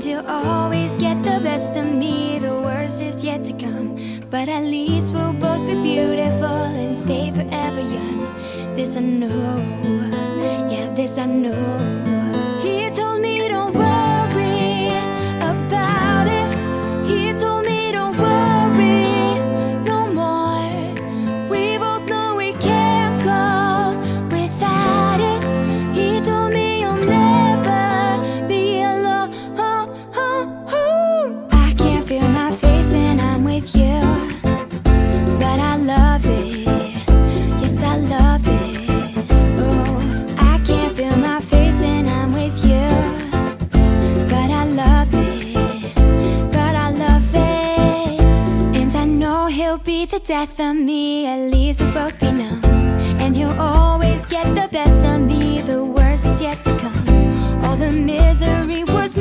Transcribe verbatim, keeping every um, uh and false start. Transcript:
And he'll always get the best of me. The worst is yet to come, but at least we'll both be beautiful and stay forever young. This I know, yeah, this I know. He told me don't worry about it. He told me don't worry no more. We both know we can't go without it. He told me you'll never be alone. I can't feel my face when I'm with you, but I love it. Yes, I love it. Oh, I can't feel my face when I'm with you, but I love it. But I love it. And I know he'll be the death of me. At least we'll both be numb. And he'll always get the best of me. The worst is yet to come. All the misery was